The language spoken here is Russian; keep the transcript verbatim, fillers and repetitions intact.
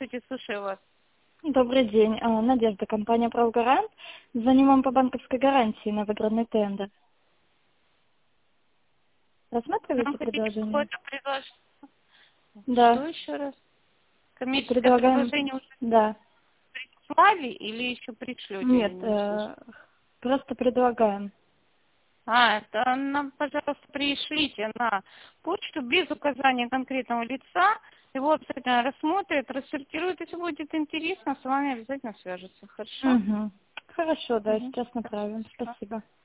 Здравствуйте, слушаю вас. Добрый день. А, Надежда, компания «Правгарант». Звоним вам по банковской гарантии на выигранный тендер. Рассматриваете Нам хотите предложение? какое-то предложение? Что Да. еще раз? Коммерческое Предлагаем... предложение уже Да. прислали или еще пришлете? Я Нет, не слышу. э, просто предлагаем. А, это нам, пожалуйста, пришлите на почту без указания конкретного лица. Его обязательно рассмотрят, рассортируют. Если будет интересно, с вами обязательно свяжутся. Хорошо? Угу. Хорошо, да, Угу. сейчас направим. Хорошо. Спасибо.